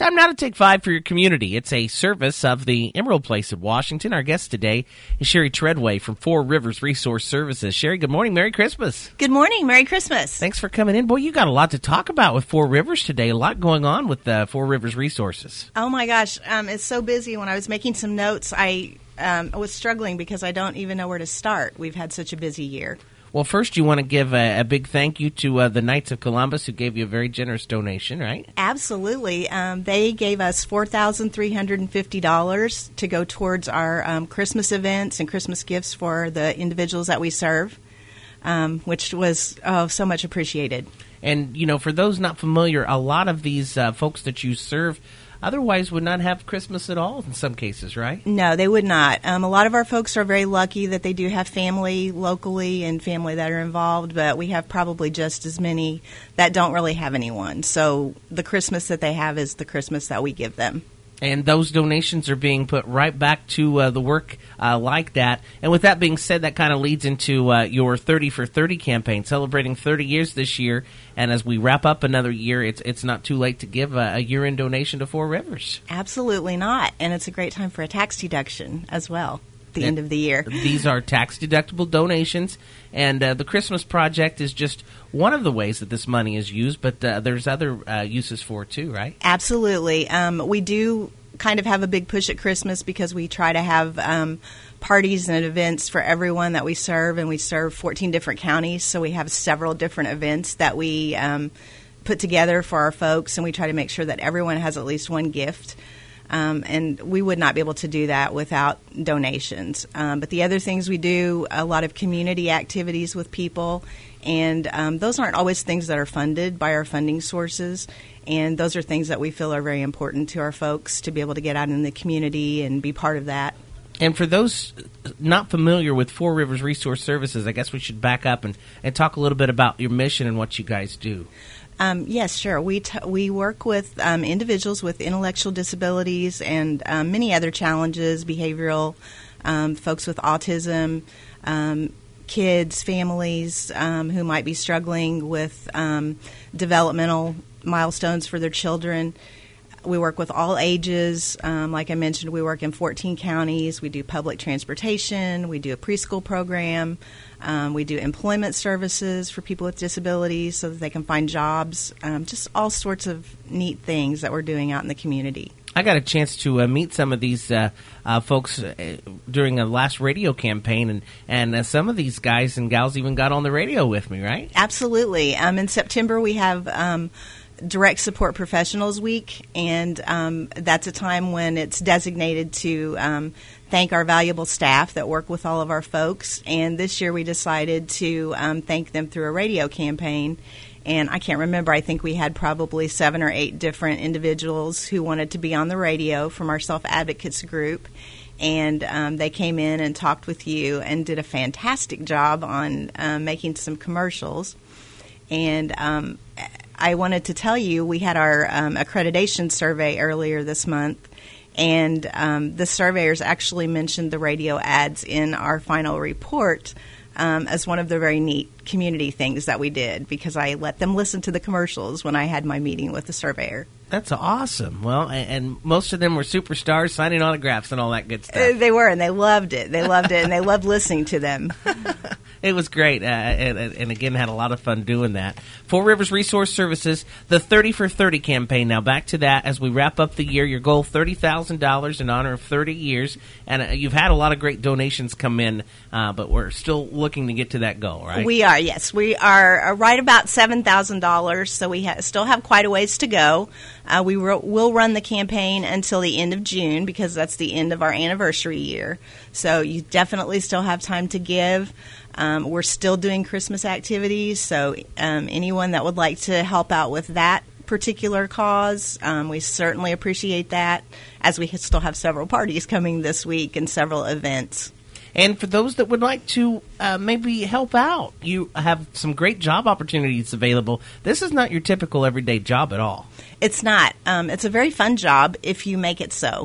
Time now to take 5 for your community. It's a service of the Emerald Place of Washington. Our guest today is Sherry Treadway from Four Rivers Resource Services. Sherry, good morning. Merry Christmas. Good morning. Merry Christmas. Thanks for coming in. Boy, you got a lot to talk about with Four Rivers today. A lot going on with Four Rivers Resources. Oh, my gosh. It's so busy. When I was making some notes, I was struggling because I don't even know where to start. We've had such a busy year. Well, first, you want to give a big thank you to the Knights of Columbus, who gave you a very generous donation, right? Absolutely. They gave us $4,350 to go towards our Christmas events and Christmas gifts for the individuals that we serve, which was so much appreciated. And, you know, for those not familiar, a lot of these folks that you serve otherwise would not have Christmas at all in some cases, right? No, they would not. A lot of our folks are very lucky that they do have family locally and family that are involved, but we have probably just as many that don't really have anyone. So the Christmas that they have is the Christmas that we give them. And those donations are being put right back to the work like that. And with that being said, that kind of leads into your 30 for 30 campaign, celebrating 30 years this year. And as we wrap up another year, it's not too late to give a year-end donation to Four Rivers. Absolutely not. And it's a great time for a tax deduction as well at the end of the year. These are tax-deductible donations. And the Christmas Project is just one of the ways that this money is used, but there's other uses for it too, right? Absolutely. We do kind of have a big push at Christmas because we try to have parties and events for everyone that we serve, and we serve 14 different counties, so we have several different events that we put together for our folks, and we try to make sure that everyone has at least one gift. And we would not be able to do that without donations. But the other things we do, a lot of community activities with people, and those aren't always things that are funded by our funding sources. And those are things that we feel are very important to our folks to be able to get out in the community and be part of that. And for those not familiar with Four Rivers Resource Services, I guess we should back up and talk a little bit about your mission and what you guys do. Yes, sure. We work with individuals with intellectual disabilities and many other challenges, behavioral, folks with autism, kids, families who might be struggling with developmental milestones for their children. We work with all ages. Like I mentioned, we work in 14 counties. We do public transportation. We do a preschool program. We do employment services for people with disabilities so that they can find jobs. Just all sorts of neat things that we're doing out in the community. I got a chance to meet some of these folks during the last radio campaign, and some of these guys and gals even got on the radio with me, right? Absolutely. In September, we have Direct Support Professionals Week, and that's a time when it's designated to thank our valuable staff that work with all of our folks. And this year we decided to thank them through a radio campaign. And I can't remember, I think we had probably 7 or 8 different individuals who wanted to be on the radio from our self-advocates group. And they came in and talked with you and did a fantastic job on making some commercials. And I wanted to tell you, we had our accreditation survey earlier this month, and the surveyors actually mentioned the radio ads in our final report as one of the very neat community things that we did, because I let them listen to the commercials when I had my meeting with the surveyor. That's awesome. Well, and most of them were superstars signing autographs and all that good stuff. They were, and they loved it. They loved it, and they loved listening to them. It was great, and again, had a lot of fun doing that. Four Rivers Resource Services, the 30 for 30 campaign. Now, back to that as we wrap up the year. Your goal, $30,000 in honor of 30 years. And you've had a lot of great donations come in, but we're still looking to get to that goal, right? We are, yes. We are right about $7,000, so we still have quite a ways to go. We will run the campaign until the end of June, because that's the end of our anniversary year. So you definitely still have time to give. We're still doing Christmas activities, so anyone that would like to help out with that particular cause, we certainly appreciate that, as we still have several parties coming this week and several events. And for those that would like to maybe help out, you have some great job opportunities available. This is not your typical everyday job at all. It's not. It's a very fun job if you make it so.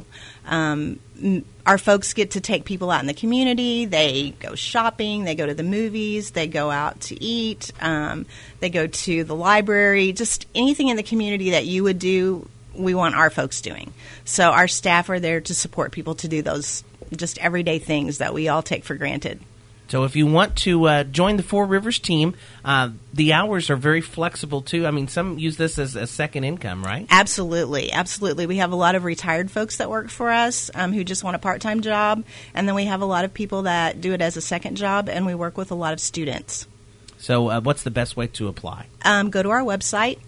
Our folks get to take people out in the community. They go shopping. They go to the movies. They go out to eat. They go to the library. Just anything in the community that you would do we want our folks doing. So our staff are there to support people to do those just everyday things that we all take for granted. So if you want to join the Four Rivers team, the hours are very flexible, too. I mean, some use this as a second income, right? Absolutely. Absolutely. We have a lot of retired folks that work for us who just want a part-time job. And then we have a lot of people that do it as a second job, and we work with a lot of students. So what's the best way to apply? Go to our website,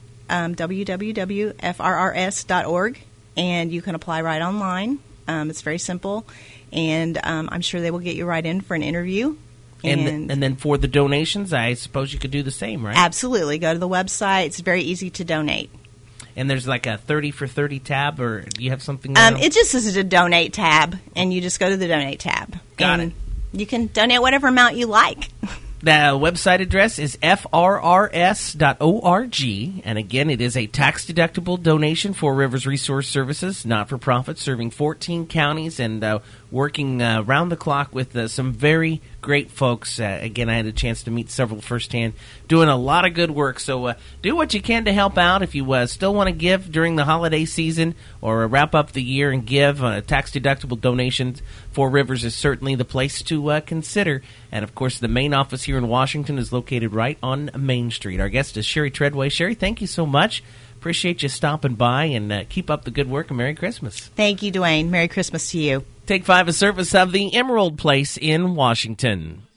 www.frrs.org, and you can apply right online. It's very simple, and I'm sure they will get you right in for an interview. And then for the donations, I suppose you could do the same, right? Absolutely. Go to the website. It's very easy to donate. And there's like a 30 for 30 tab, or do you have something there? It just is a donate tab, and you just go to the donate tab. Got and it. You can donate whatever amount you like. The website address is frrs.org, and again, it is a tax-deductible donation for Rivers Resource Services, not-for-profit, serving 14 counties and working round the clock with some very great folks. Again, I had a chance to meet several firsthand, doing a lot of good work. So do what you can to help out. If you still want to give during the holiday season or wrap up the year and give tax-deductible donations, Four Rivers is certainly the place to consider. And, of course, the main office here in Washington is located right on Main Street. Our guest is Sherry Treadway. Sherry, thank you so much. Appreciate you stopping by, and keep up the good work, and Merry Christmas. Thank you, Dwayne. Merry Christmas to you. Take 5 a service of the Emerald Place in Washington.